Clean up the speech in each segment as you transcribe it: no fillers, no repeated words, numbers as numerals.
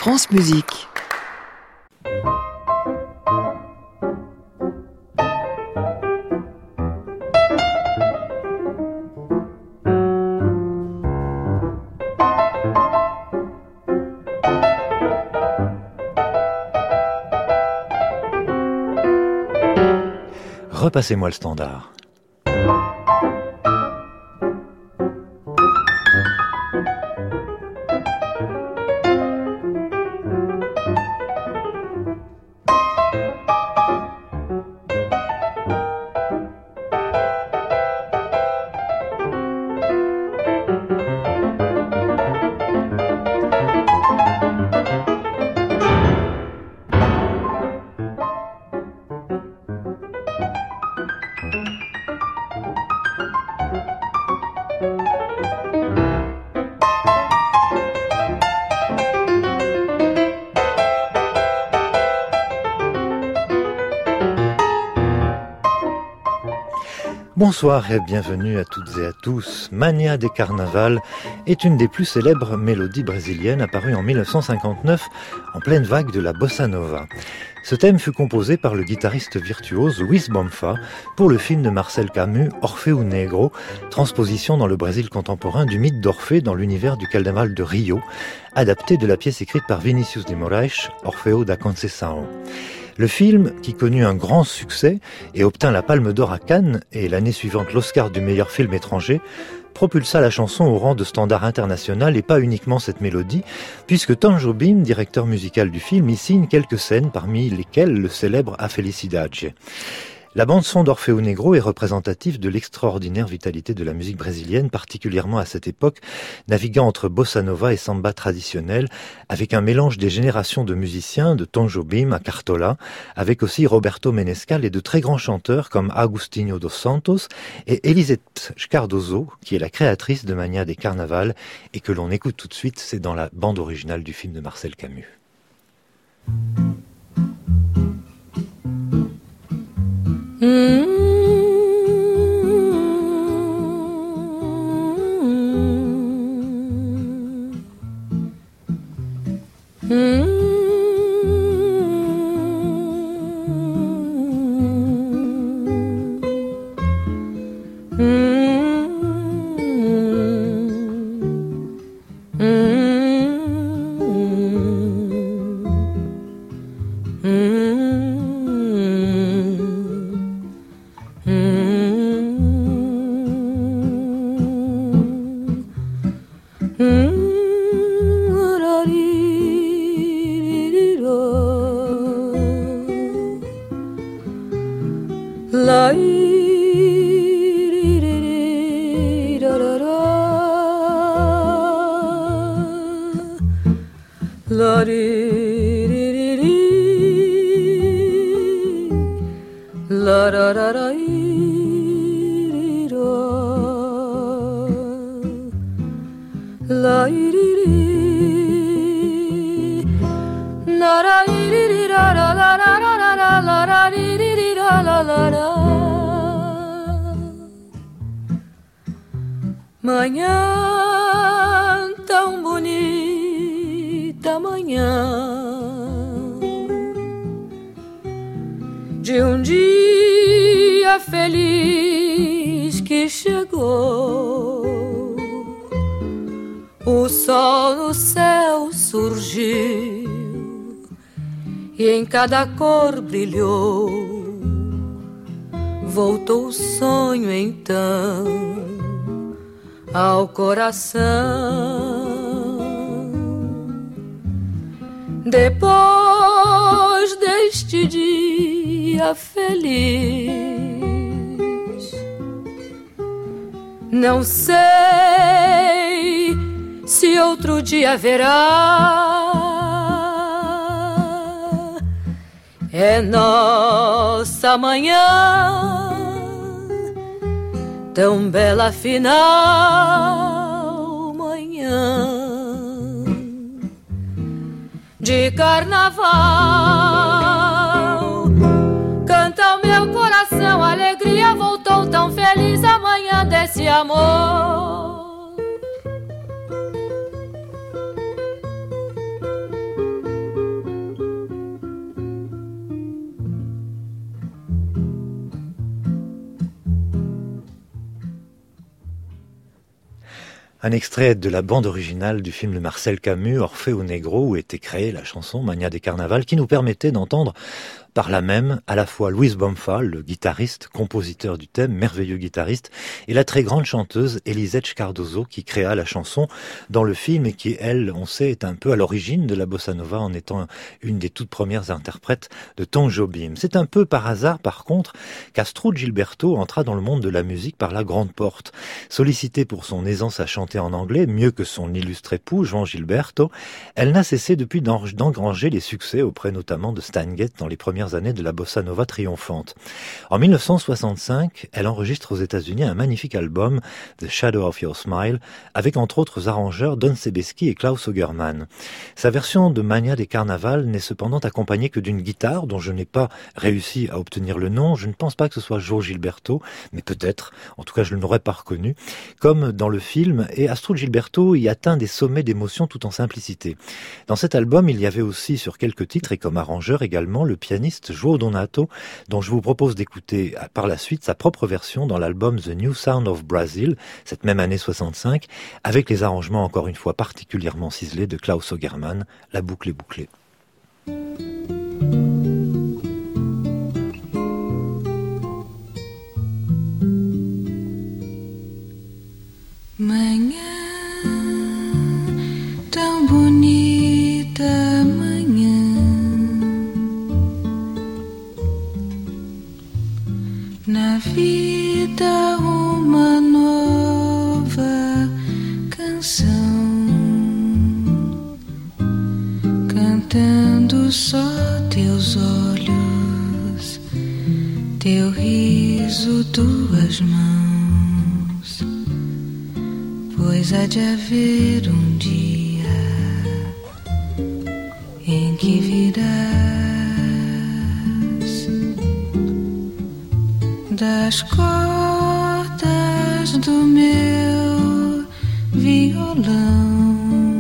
France Musique. Repassez-moi le standard. Bonsoir et bienvenue à toutes et à tous. Mania des Carnavals est une des plus célèbres mélodies brésiliennes apparues en 1959 en pleine vague de la bossa nova. Ce thème fut composé par le guitariste virtuose Luiz Bonfá pour le film de Marcel Camus Orfeu Negro, transposition dans le Brésil contemporain du mythe d'Orphée dans l'univers du Carnaval de Rio, adapté de la pièce écrite par Vinícius de Moraes, Orfeu da Conceição. Le film, qui connut un grand succès et obtint la Palme d'Or à Cannes et l'année suivante l'Oscar du meilleur film étranger, propulsa la chanson au rang de standard international et pas uniquement cette mélodie, puisque Tom Jobim, directeur musical du film, y signe quelques scènes parmi lesquelles le célèbre A Felicidade. La bande-son d'Orfeu Negro est représentative de l'extraordinaire vitalité de la musique brésilienne, particulièrement à cette époque, naviguant entre bossa nova et samba traditionnel, avec un mélange des générations de musiciens, de Tom Jobim à Cartola, avec aussi Roberto Menescal et de très grands chanteurs comme Agostinho dos Santos et Elisete Cardoso, qui est la créatrice de Mania des Carnavals et que l'on écoute tout de suite, c'est dans la bande originale du film de Marcel Camus. Manhã tão bonita, manhã de um dia feliz que chegou. O sol no céu surgiu e em cada cor brilhou. Voltou o sonho então ao coração. Depois deste dia feliz, não sei se outro dia haverá. É nossa manhã tão bela afinal, manhã de carnaval. Canta o meu coração, a alegria voltou tão feliz, a manhã desse amor. Un extrait de la bande originale du film de Marcel Camus, Orfeo Negro, où était créée la chanson Mania des Carnavals, qui nous permettait d'entendre par là même à la fois Luis Bomfa, le guitariste, compositeur du thème, merveilleux guitariste, et la très grande chanteuse Elisette Cardozo qui créa la chanson dans le film et qui, elle, on sait, est un peu à l'origine de la bossa nova en étant une des toutes premières interprètes de Tom Jobim. C'est un peu par hasard, par contre, qu'Astrud Gilberto entra dans le monde de la musique par la grande porte. Sollicitée pour son aisance à chanter en anglais, mieux que son illustre époux, Jean Gilberto, elle n'a cessé depuis d'engranger les succès auprès notamment de Stan Getz dans les premières années de la bossa nova triomphante. En 1965, elle enregistre aux États-Unis un magnifique album, The Shadow of Your Smile, avec entre autres arrangeurs Don Sebesky et Klaus Ogerman. Sa version de Mania des Carnavals n'est cependant accompagnée que d'une guitare dont je n'ai pas réussi à obtenir le nom. Je ne pense pas que ce soit Joe Gilberto, mais peut-être, en tout cas je ne l'aurais pas reconnu, comme dans le film, et Astrud Gilberto y atteint des sommets d'émotion tout en simplicité. Dans cet album, il y avait aussi sur quelques titres et comme arrangeur également le pianiste João Donato, dont je vous propose d'écouter par la suite sa propre version dans l'album The New Sound of Brazil, cette même année 65, avec les arrangements encore une fois particulièrement ciselés de Klaus Ogerman. La boucle est bouclée. Manhã tão bonita, na vida uma nova canção, cantando só teus olhos, teu riso, tuas mãos, pois há de haver um dia em que virás das cordas do meu violão,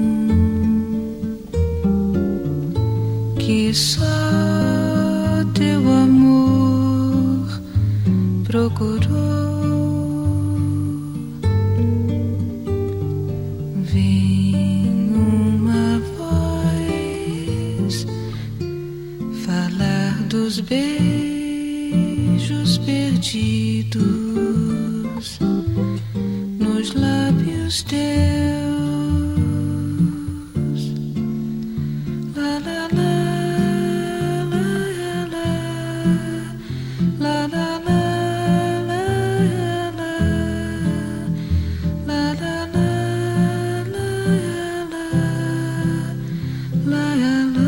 que só teu amor procurou. Vem uma voz falar dos beijos perdidos nos lábios teus. La la la la la la la la la la la la.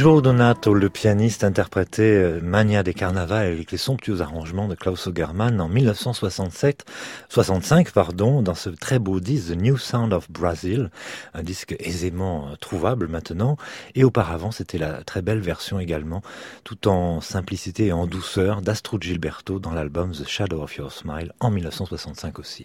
Joe Donato, le pianiste, interprétait Mania des Carnavals avec les somptueux arrangements de Klaus Ogerman en 1965, dans ce très beau disque The New Sound of Brazil, un disque aisément trouvable maintenant. Et auparavant, c'était la très belle version également, tout en simplicité et en douceur, d'Astrud Gilberto dans l'album The Shadow of Your Smile en 1965 aussi.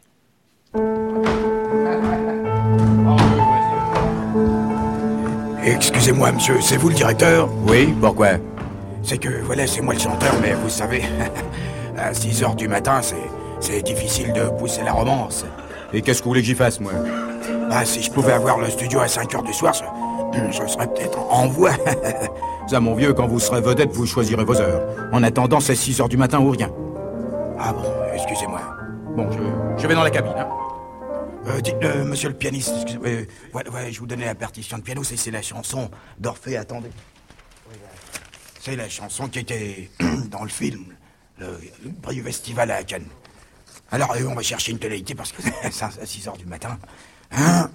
Excusez-moi, monsieur, c'est vous le directeur ? Oui, pourquoi ? C'est que, voilà, c'est moi le chanteur, mais vous savez, à 6h du matin, c'est difficile de pousser la romance. Et qu'est-ce que vous voulez que j'y fasse, moi ? Bah, si je pouvais avoir le studio à 5h du soir, je serais peut-être en voie. Ça, mon vieux, quand vous serez vedette, vous choisirez vos heures. En attendant, c'est 6h du matin ou rien. Ah bon, excusez-moi. Bon, je vais dans la cabine, hein. Dites, monsieur le pianiste, ouais, je vous donnais la partition de piano, c'est la chanson d'Orphée, attendez. C'est la chanson qui était dans le film, le prix festival à Cannes. Alors, on va chercher une tonalité parce que c'est à 6h du matin. Hein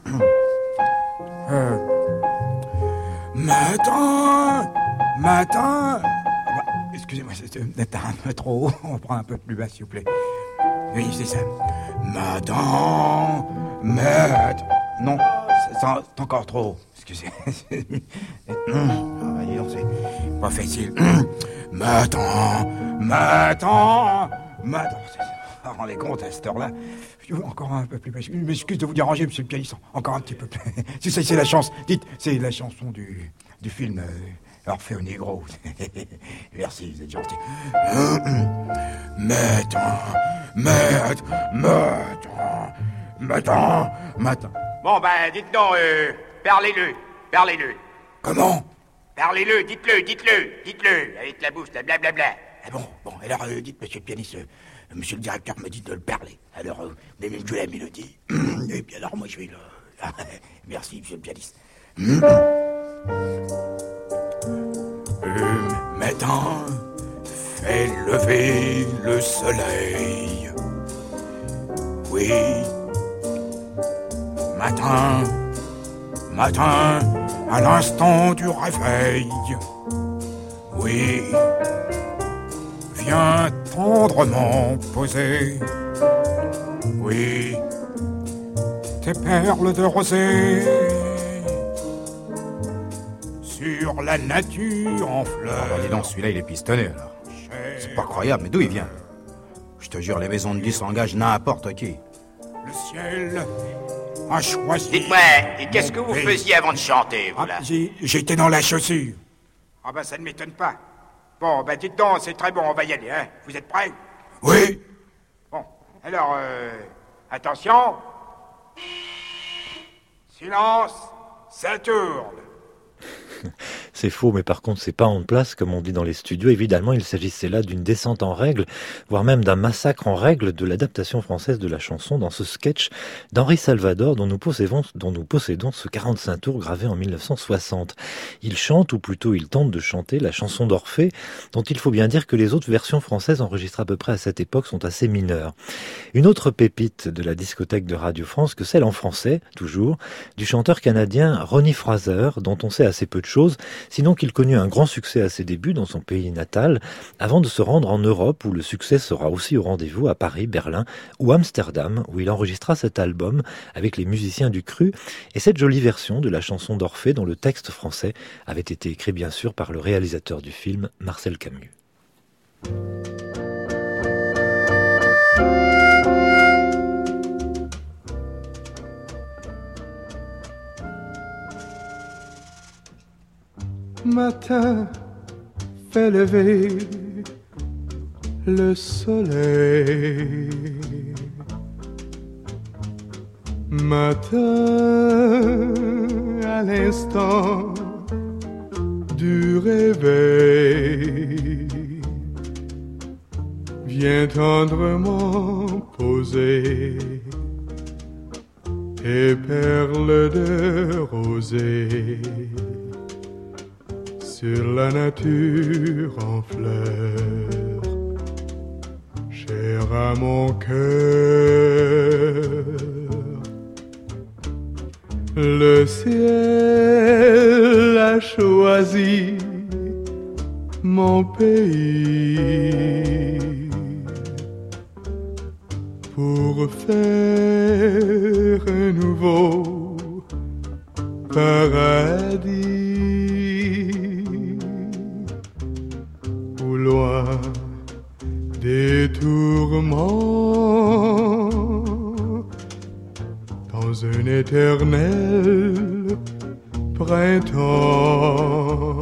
matin. Excusez-moi, c'est peut-être un peu trop haut, on prend un peu plus bas, s'il vous plaît. Oui, c'est ça. Matin. Non, c'est encore trop haut. Excusez. C'est pas facile. Matin. Ça rend les comptes à cette heure-là. Encore un peu plus bas. Je m'excuse de vous déranger, monsieur le pianiste. Encore un petit peu plus. C'est la chance. Dites, c'est la chanson du film Orphée au Négro. Merci, vous êtes gentil. Matin. Bon, ben, dites donc, parlez-le. Comment ? Parlez-le, dites-le, avec la bouche, la blablabla. Ah bon, alors dites, monsieur le pianiste, monsieur le directeur me dit de le parler. Alors, vous avez même joué la mélodie. Et puis alors, moi, je vais le... Merci, monsieur le pianiste. Matin, fait lever le soleil. Oui. Matin, à l'instant du réveil. Oui. Viens tendrement poser. Oui. Tes perles de rosée sur la nature en fleurs. Ah, dis donc, celui-là, il est pistonné, alors. C'est pas croyable, mais d'où il vient ? Je te jure, les maisons de disques engagent n'importe qui. Le ciel a choisi... Dites-moi, et qu'est-ce que vous faisiez avant de chanter, vous, là ? J'étais dans la chaussure. Ah ben, ça ne m'étonne pas. Bon, ben, dites donc, c'est très bon, on va y aller, hein. Vous êtes prêts ? Oui. Bon, alors, attention. Silence, ça tourne. C'est faux, mais par contre, c'est pas en place, comme on dit dans les studios. Évidemment, il s'agissait là d'une descente en règle, voire même d'un massacre en règle de l'adaptation française de la chanson dans ce sketch d'Henri Salvador dont nous possédons ce 45 tours gravé en 1960. Il chante, ou plutôt il tente de chanter, la chanson d'Orphée, dont il faut bien dire que les autres versions françaises enregistrées à peu près à cette époque sont assez mineures. Une autre pépite de la discothèque de Radio France que celle en français, toujours, du chanteur canadien Ronnie Fraser, dont on sait assez peu de choses, sinon qu'il connut un grand succès à ses débuts dans son pays natal, avant de se rendre en Europe où le succès sera aussi au rendez-vous à Paris, Berlin ou Amsterdam, où il enregistra cet album avec les musiciens du Cru et cette jolie version de la chanson d'Orphée dont le texte français avait été écrit bien sûr par le réalisateur du film, Marcel Camus. Matin, fait lever le soleil. Matin, à l'instant du réveil, viens tendrement poser tes perles de rosée sur la nature en fleurs, cher à mon cœur. Le ciel a choisi mon pays pour faire un nouveau paradis au loin des tourments dans un éternel printemps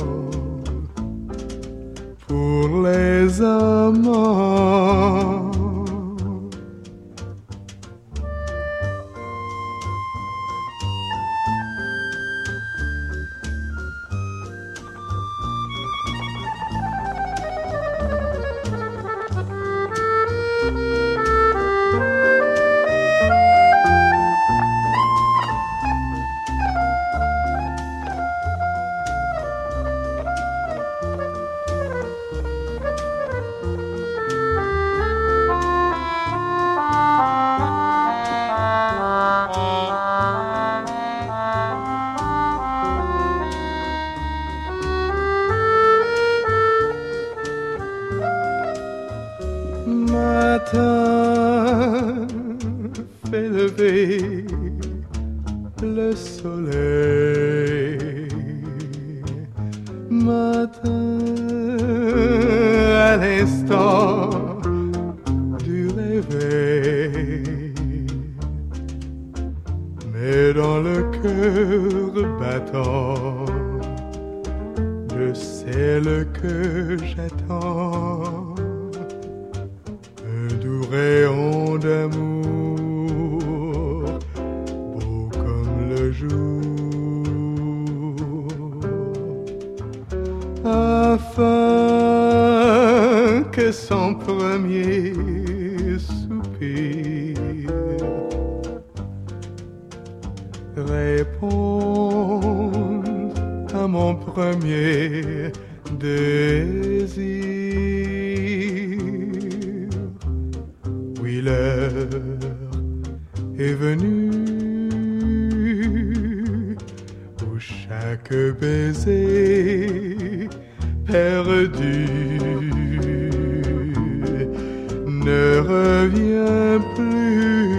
pour les amants. Matin fait lever le soleil, matin à l'instant du réveil, mais dans le cœur battant de celle que j'attends, rayon d'amour, beau comme le jour, afin que son premier soupir réponde à mon premier désir. L'heure est venue où chaque baiser perdu ne revient plus.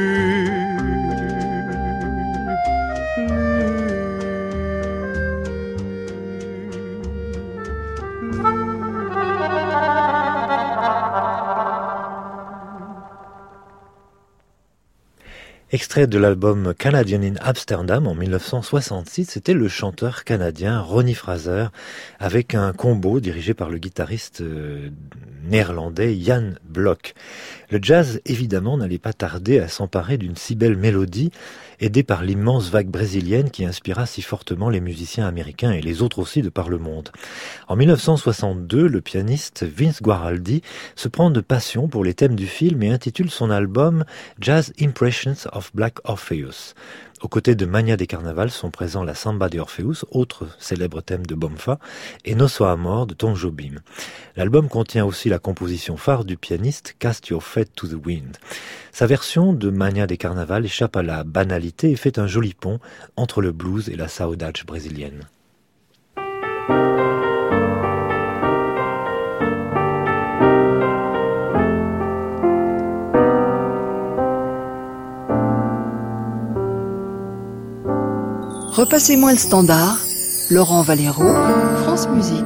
Extrait de l'album Canadian in Amsterdam en 1966, c'était le chanteur canadien Ronnie Fraser avec un combo dirigé par le guitariste néerlandais Jan Block. Le jazz, évidemment, n'allait pas tarder à s'emparer d'une si belle mélodie, aidée par l'immense vague brésilienne qui inspira si fortement les musiciens américains et les autres aussi de par le monde. En 1962, le pianiste Vince Guaraldi se prend de passion pour les thèmes du film et intitule son album Jazz Impressions of Black Orpheus. Aux côtés de Mania des Carnavals sont présents la Samba de Orpheus, autre célèbre thème de Bomfa, et Nosso Amor de Tom Jobim. L'album contient aussi la composition phare du pianiste Cast Your Fate to the Wind. Sa version de Mania des Carnavals échappe à la banalité et fait un joli pont entre le blues et la saudade brésilienne. Repassez-moi le standard, Laurent Valero, France Musique.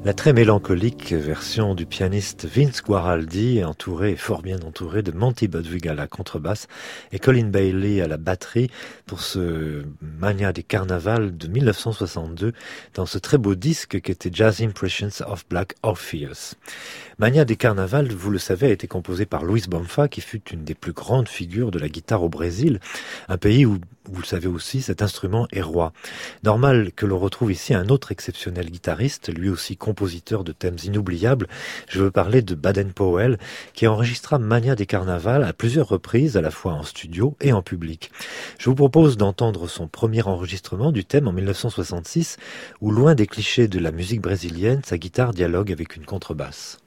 La très mélancolique version du pianiste Vince Guaraldi, fort bien entouré de Monty Budwig à la contrebasse et Colin Bailey à la batterie pour ce Mania des Carnavals de 1962 dans ce très beau disque qui était Jazz Impressions of Black Orpheus. Mania des Carnavals, vous le savez, a été composé par Luis Bonfa, qui fut une des plus grandes figures de la guitare au Brésil, un pays où, vous le savez aussi, cet instrument est roi. Normal que l'on retrouve ici un autre exceptionnel guitariste, lui aussi compositeur de thèmes inoubliables. Je veux parler de Baden-Powell, qui enregistra Mania des Carnavals à plusieurs reprises, à la fois en studio et en public. Je vous propose d'entendre son premier enregistrement du thème en 1966, où loin des clichés de la musique brésilienne, sa guitare dialogue avec une contrebasse.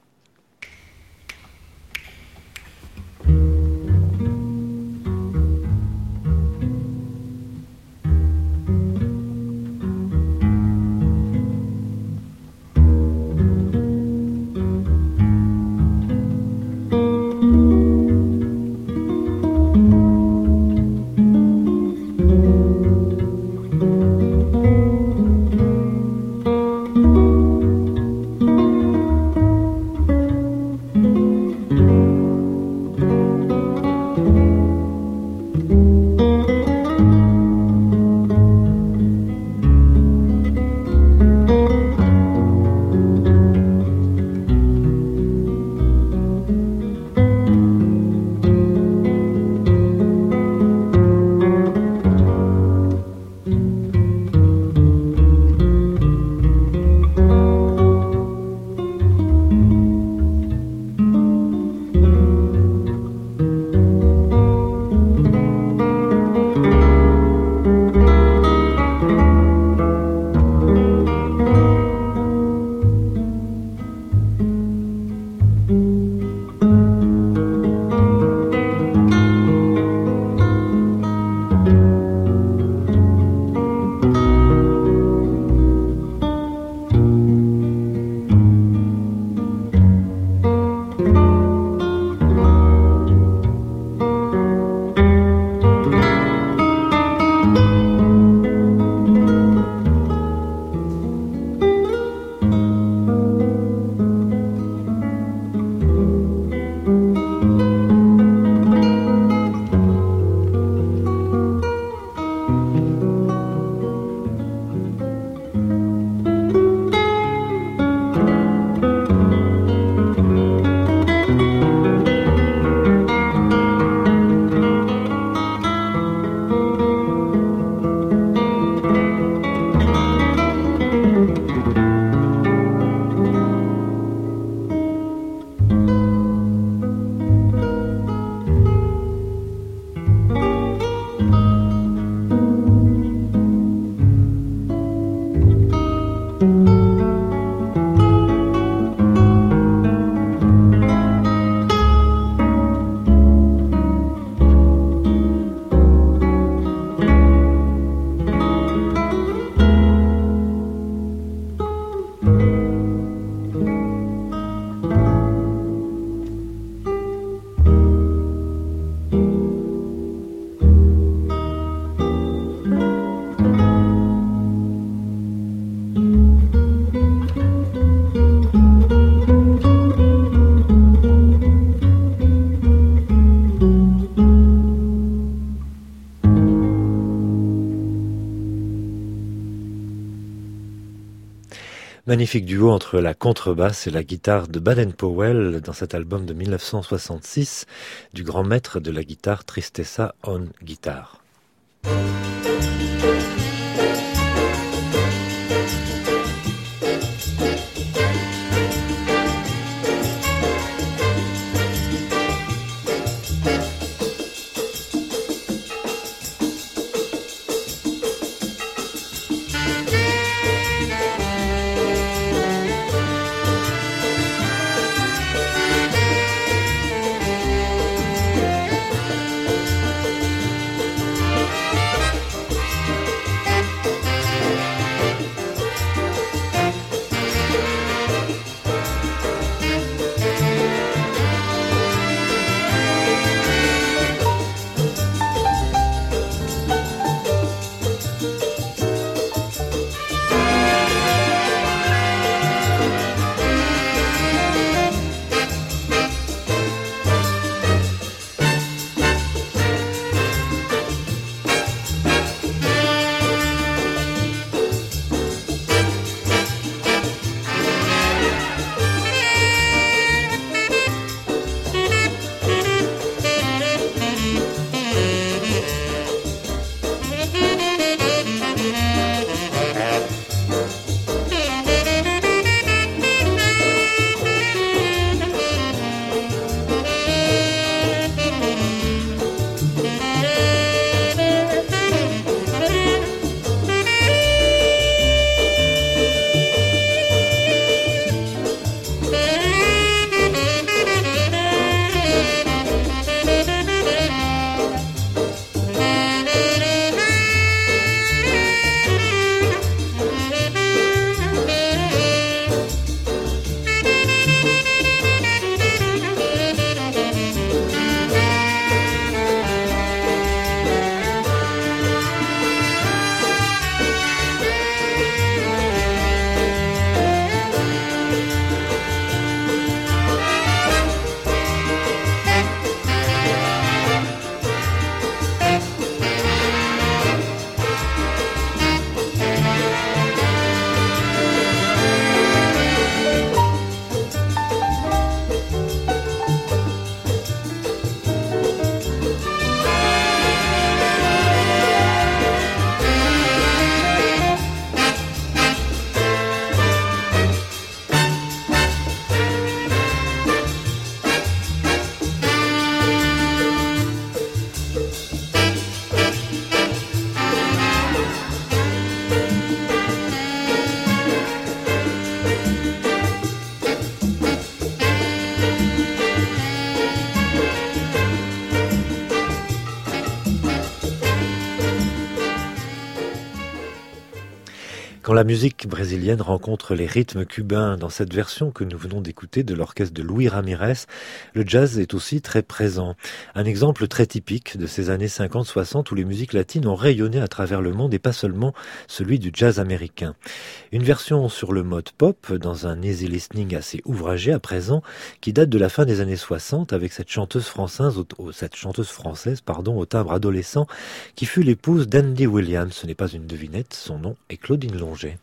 Magnifique duo entre la contrebasse et la guitare de Baden-Powell dans cet album de 1966 du grand maître de la guitare Tristessa on Guitar. Quand la musique brésilienne rencontre les rythmes cubains dans cette version que nous venons d'écouter de l'orchestre de Luis Ramirez, le jazz est aussi très présent. Un exemple très typique de ces années 50-60 où les musiques latines ont rayonné à travers le monde et pas seulement celui du jazz américain. Une version sur le mode pop dans un easy listening assez ouvragé à présent qui date de la fin des années 60 avec cette chanteuse française au timbre adolescent qui fut l'épouse d'Andy Williams. Ce n'est pas une devinette, son nom est Claudine Longet.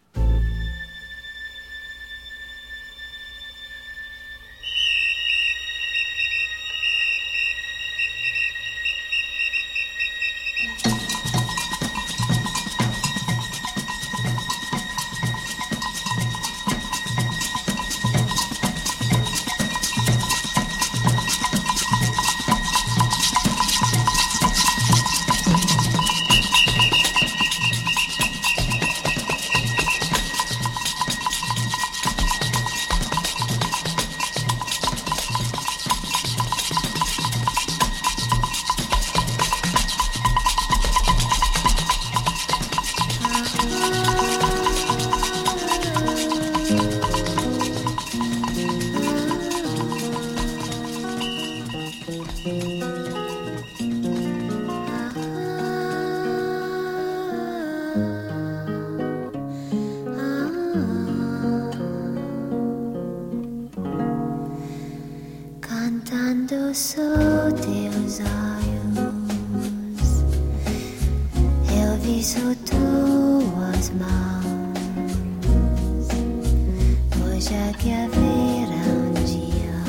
Cantando só teus olhos, eu vi só tuas mãos. Hoje é que haverá dia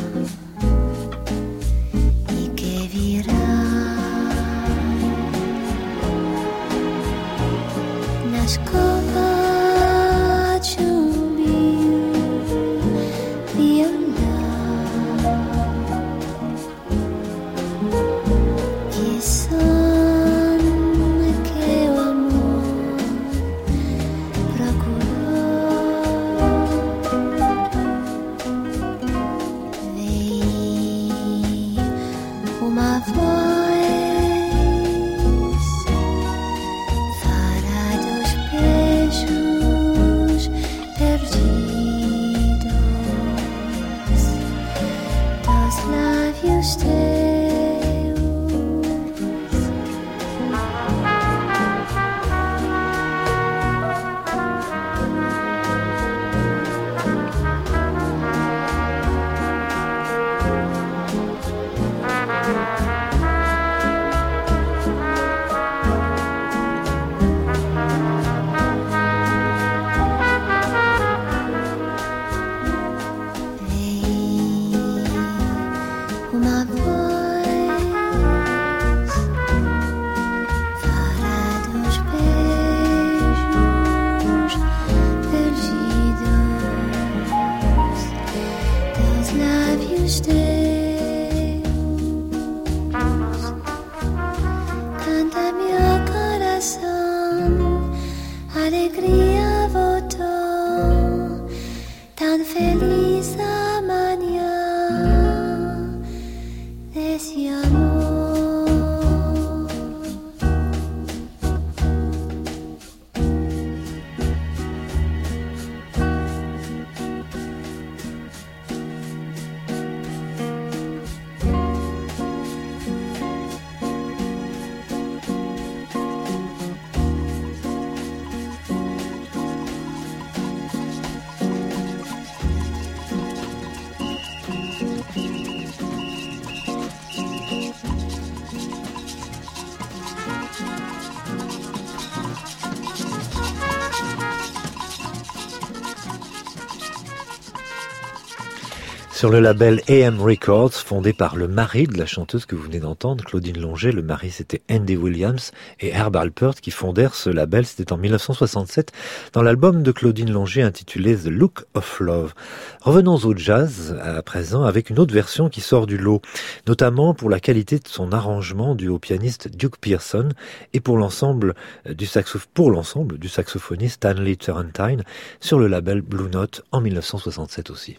e que virá nas copas de Sur le label AM Records, fondé par le mari de la chanteuse que vous venez d'entendre, Claudine Longet. Le mari, c'était Andy Williams et Herb Alpert qui fondèrent ce label. C'était en 1967 dans l'album de Claudine Longet intitulé The Look of Love. Revenons au jazz à présent avec une autre version qui sort du lot, notamment pour la qualité de son arrangement dû au pianiste Duke Pearson et pour l'ensemble du saxophoniste Stanley Turrentine sur le label Blue Note en 1967 aussi.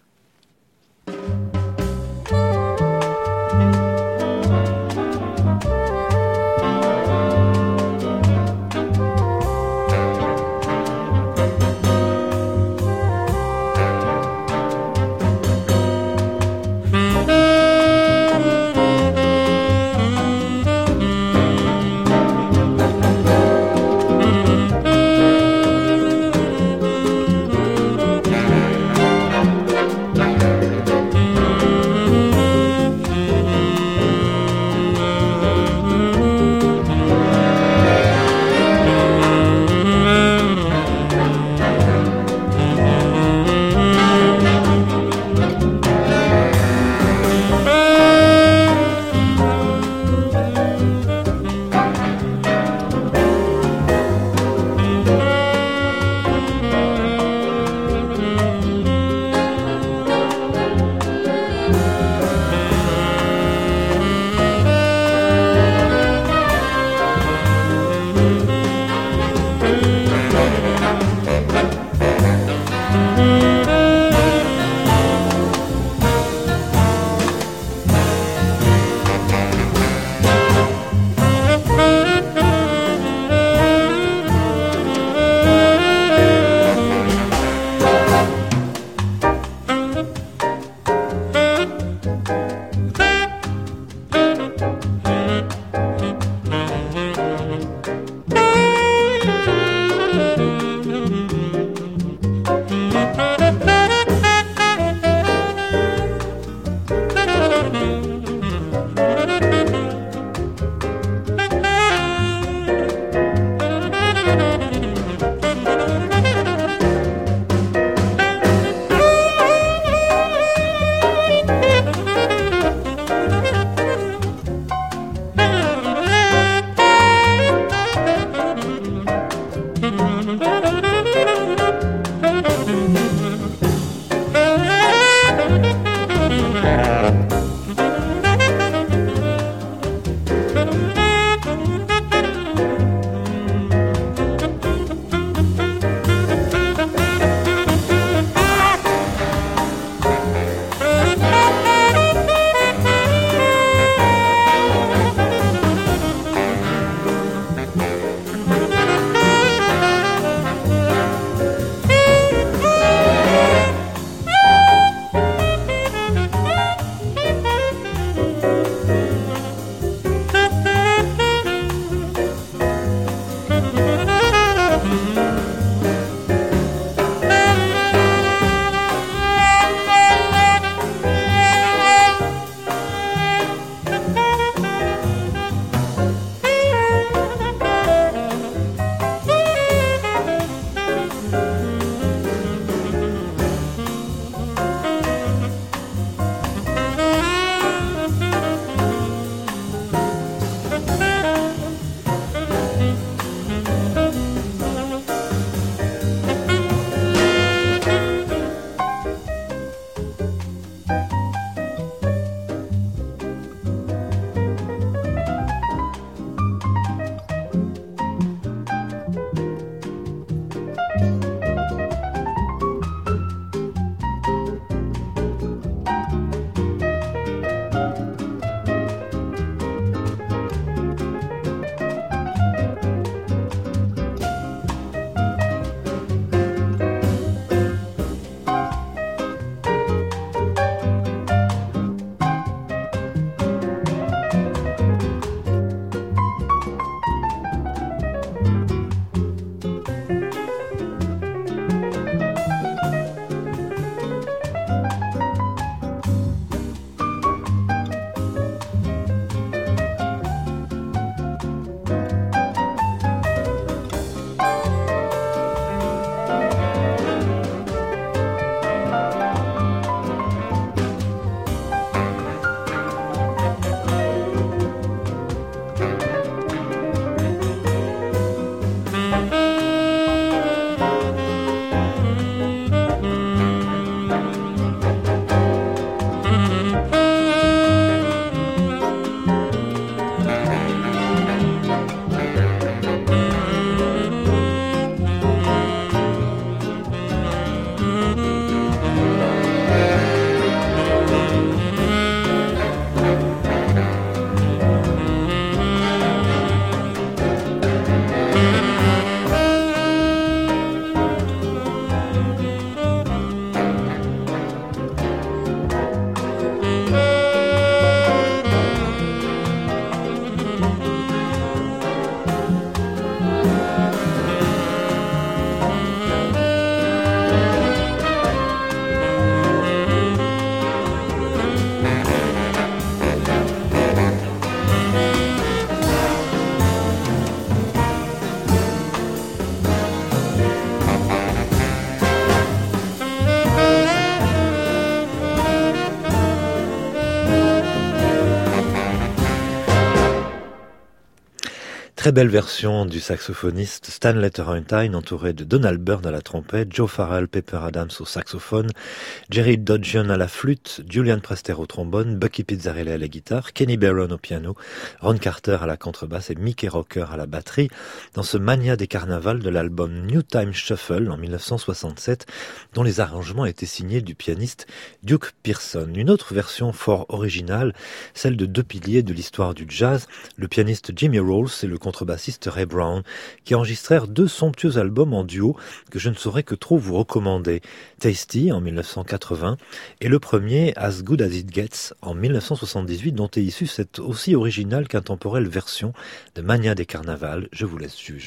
Très belle version du saxophoniste Stanley Turrentine entouré de Donald Byrd à la trompette, Joe Farrell, Pepper Adams au saxophone, Jerry Dodgion à la flûte, Julian Prester au trombone, Bucky Pizzarelli à la guitare, Kenny Barron au piano, Ron Carter à la contrebasse et Mickey Rocker à la batterie dans ce Mania des carnavals de l'album New Time Shuffle en 1967 dont les arrangements étaient signés du pianiste Duke Pearson. Une autre version fort originale, celle de deux piliers de l'histoire du jazz, le pianiste Jimmy Rolls et le contrebassiste Ray Brown, qui enregistrèrent deux somptueux albums en duo que je ne saurais que trop vous recommander. Tasty en 1980 et le premier As Good As It Gets en 1978 dont est issue cette aussi originale qu'intemporelle version de Mania des Carnavals. Je vous laisse juger.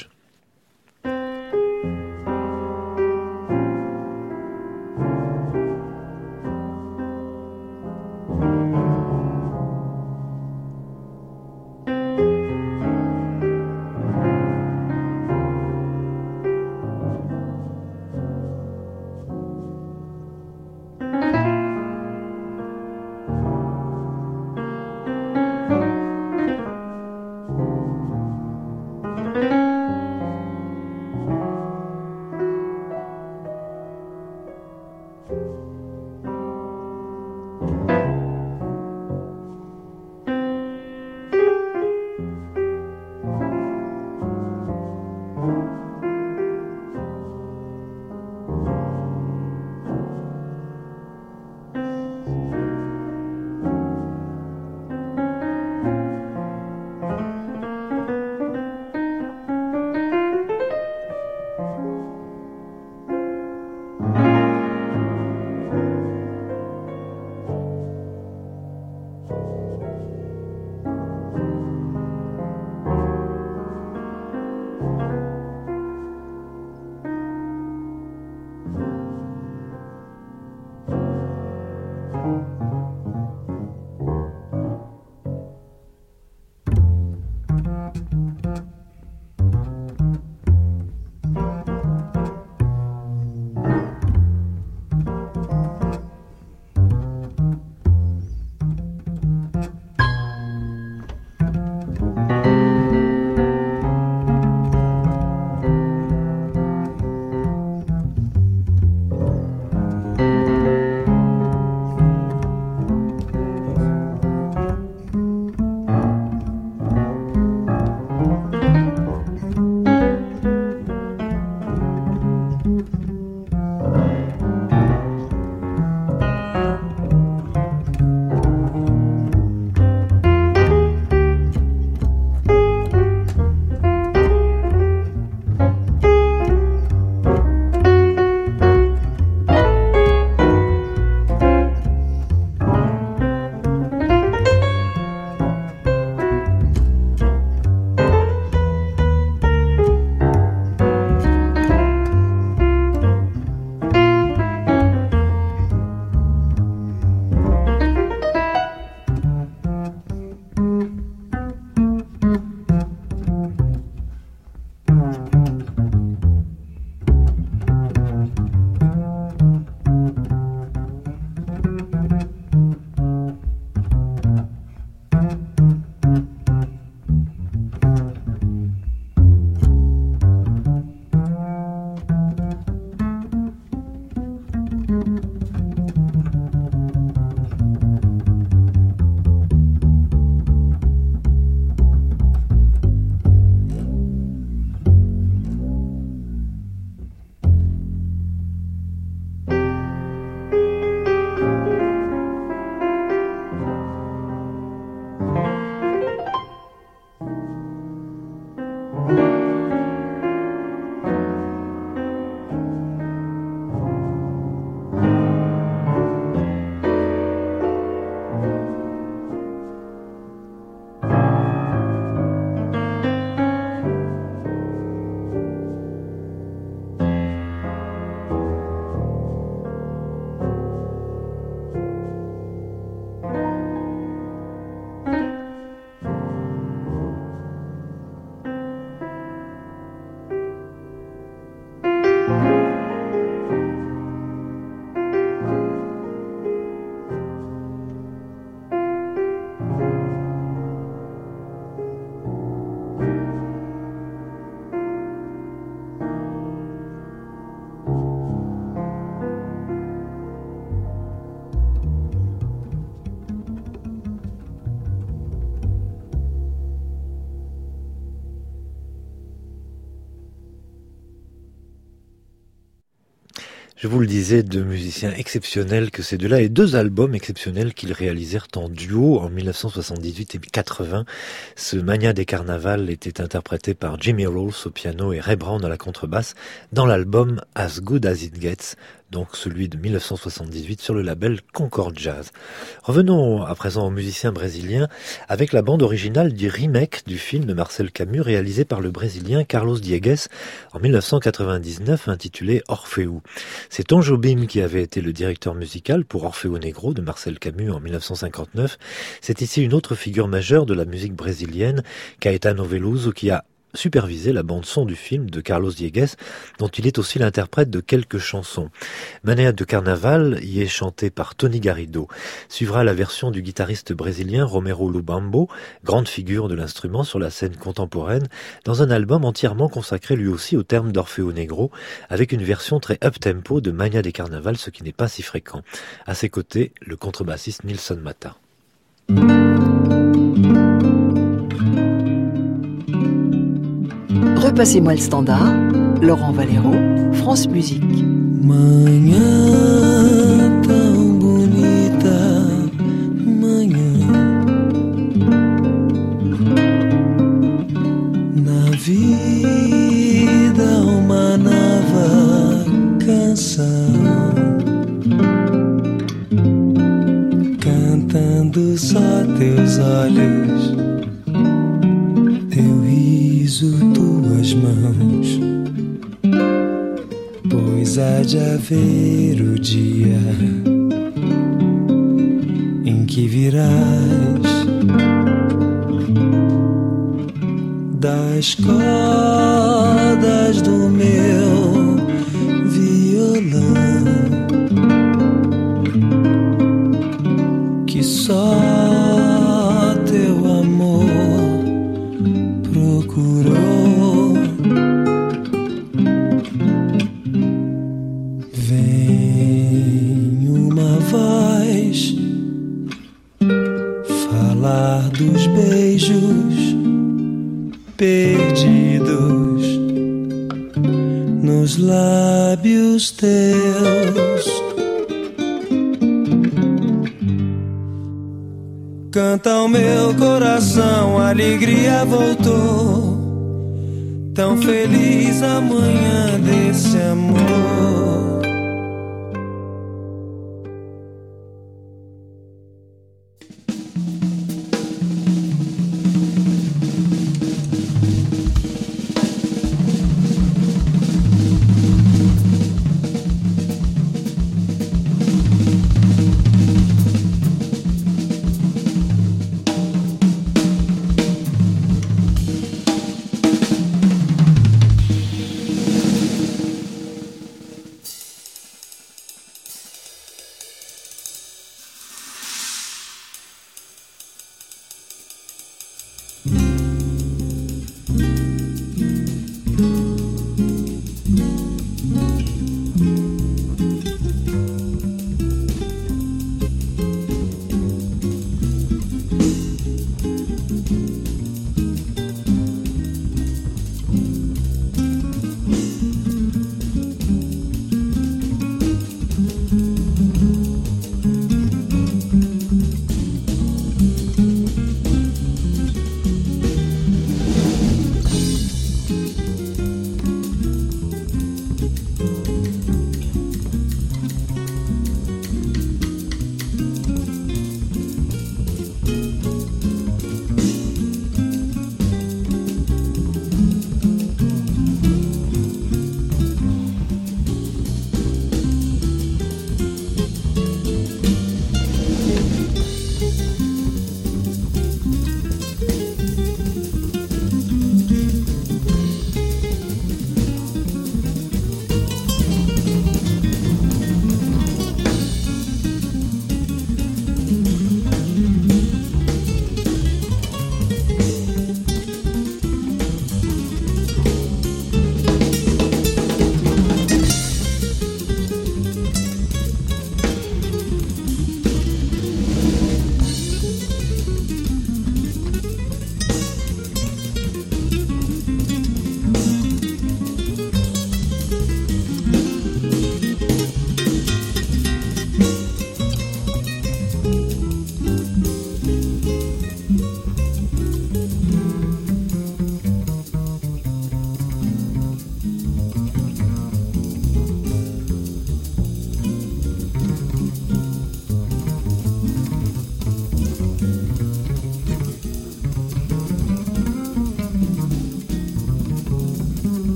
Je vous le disais, deux musiciens exceptionnels que ces deux-là et deux albums exceptionnels qu'ils réalisèrent en duo en 1978 et 80. Ce Mania des Carnavals était interprété par Jimmy Rolls au piano et Ray Brown à la contrebasse dans l'album As Good As It Gets, donc celui de 1978 sur le label Concord Jazz. Revenons à présent aux musiciens brésiliens avec la bande originale du remake du film de Marcel Camus réalisé par le Brésilien Carlos Diegues en 1999 intitulé Orfeu. C'est Tom Jobim qui avait été le directeur musical pour Orfeu Negro de Marcel Camus en 1959. C'est ici une autre figure majeure de la musique brésilienne, Caetano Veloso, qui a supervisé la bande-son du film de Carlos Diegues, dont il est aussi l'interprète de quelques chansons. Mania de Carnaval y est chantée par Tony Garrido. Suivra la version du guitariste brésilien Romero Lubambo, grande figure de l'instrument sur la scène contemporaine, dans un album entièrement consacré lui aussi au terme d'Orfeu Negro, avec une version très up-tempo de Mania des Carnaval, ce qui n'est pas si fréquent. À ses côtés, le contrebassiste Nilson Mata. Repassez-moi le standard, Laurent Valero, France Musique. Manhã tão bonita, manhã. Na vida uma nova canção, cantando só teus olhos, teu riso, tuas mãos. Pois há de haver o dia em que virás das cordas do meu violão, que só teu amor procurou. Voz falar dos beijos perdidos nos lábios teus. Canta o meu coração, a alegria voltou, tão feliz a manhã desse amor.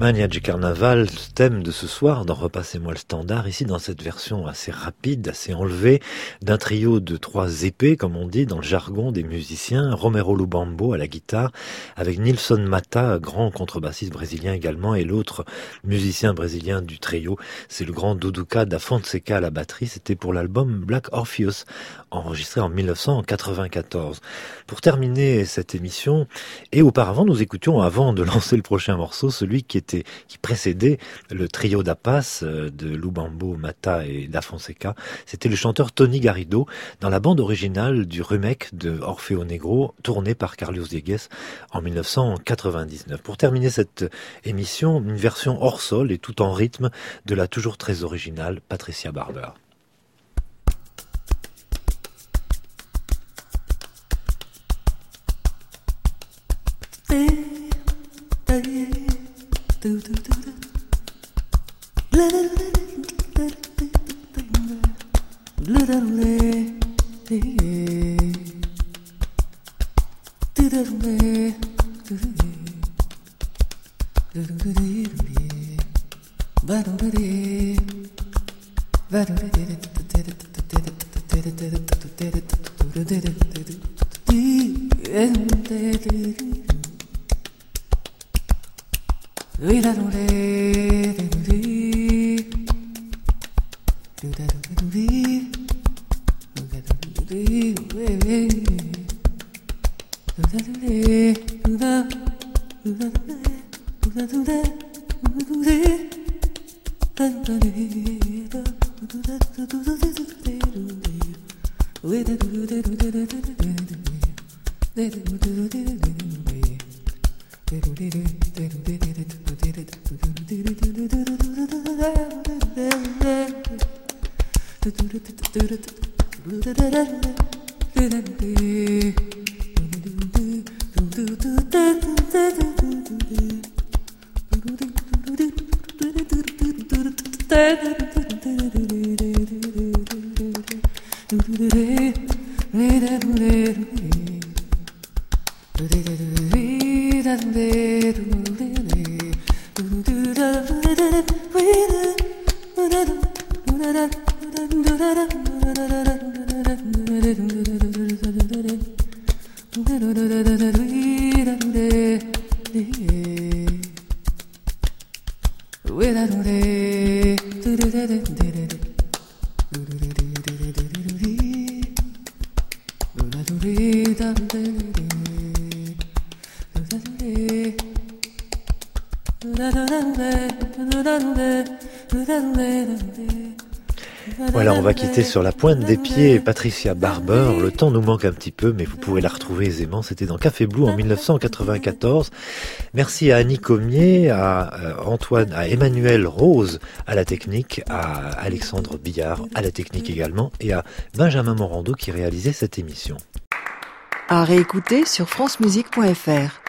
Mania du Carnaval, thème de ce soir dans Repassez-moi le standard, ici dans cette version assez rapide, assez enlevée, d'un trio de 3 épées, comme on dit dans le jargon des musiciens, Romero Lubambo à la guitare, avec Nilson Mata, grand contrebassiste brésilien également, et l'autre musicien brésilien du trio, c'est le grand Duduca da Fonseca à la batterie. C'était pour l'album Black Orpheus, enregistré en 1994. Pour terminer cette émission, et auparavant nous écoutions, avant de lancer le prochain morceau, celui qui précédait le trio da Paz de Lubambo, Mata et da Fonseca. C'était le chanteur Tony Garrido dans la bande originale du remake de Orfeo Negro, tourné par Carlos Diegues en 1999. Pour terminer cette émission, une version hors sol et tout en rythme de la toujours très originale Patricia Barber. Voilà, on va quitter sur la pointe des pieds Patricia Barber. Le temps nous manque un petit peu, mais vous pourrez la retrouver aisément. C'était dans Café Blue en 1994. Merci à Annie Comier, à Antoine, à Emmanuel Rose à la technique, à Alexandre Billard à la technique également, et à Benjamin Morando qui réalisait cette émission. À réécouter sur francemusique.fr.